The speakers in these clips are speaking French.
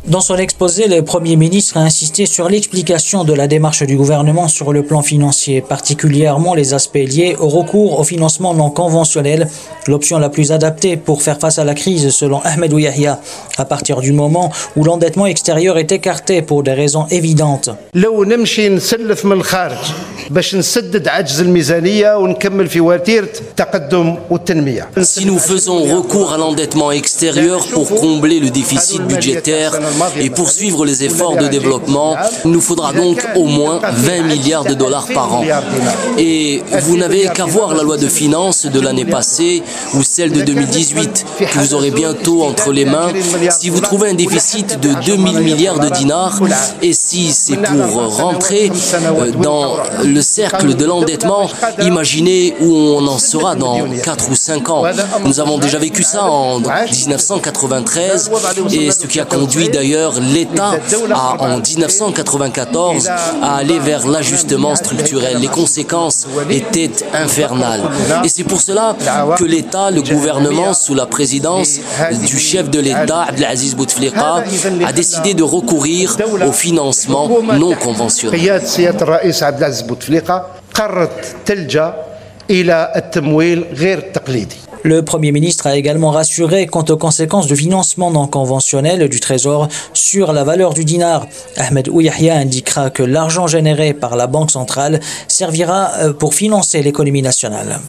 Dans son exposé, le Premier ministre a insisté sur l'explication de la démarche du gouvernement sur le plan financier, particulièrement les aspects liés au recours au financement non conventionnel, l'option la plus adaptée pour faire face à la crise selon Ahmed Yahya, à partir du moment où l'endettement extérieur est écarté pour des raisons évidentes. Si nous faisons recours à l'endettement extérieur pour combler le déficit budgétaire et poursuivre les efforts de développement, il nous faudra donc au moins 20 milliards de dollars par an. Et vous n'avez qu'à voir la loi de finances de l'année passée ou celle de 2018 que vous aurez bientôt entre les mains. Si vous trouvez un déficit de 2000 milliards de dinars et si c'est pour rentrer dans le cercle de l'endettement, imaginez où on en sera dans 4 ou 5 ans. Nous avons déjà vécu ça en 1993 et ce qui a conduit d'ailleurs l'État en 1994 à aller vers l'ajustement structurel. Les conséquences étaient infernales. Et c'est pour cela que l'État, le gouvernement, sous la présidence du chef de l'État, Abdelaziz Bouteflika, a décidé de recourir au financement non conventionnel. Le Premier ministre a également rassuré quant aux conséquences du financement non conventionnel du Trésor sur la valeur du dinar. Ahmed Yahya indiquera que l'argent généré par la Banque centrale servira pour financer l'économie nationale.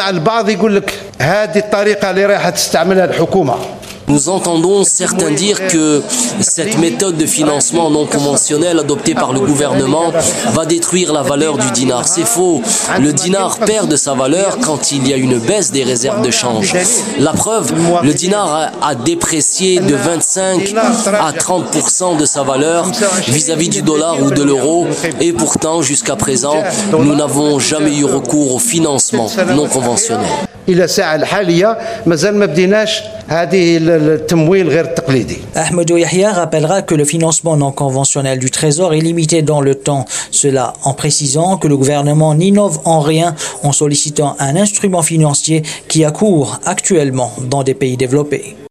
Nous entendons certains dire que cette méthode de financement non conventionnel adoptée par le gouvernement va détruire la valeur du dinar. C'est faux. Le dinar perd de sa valeur quand il y a une baisse des réserves de change. La preuve, le dinar a déprécié de 25 à 30% de sa valeur vis-à-vis du dollar ou de l'euro. Et pourtant, jusqu'à présent, nous n'avons jamais eu recours au financement non conventionnel. Ahmed Yahya rappellera que le financement non conventionnel du Trésor est limité dans le temps. Cela en précisant que le gouvernement n'innove en rien en sollicitant un instrument financier qui a cours actuellement dans des pays développés.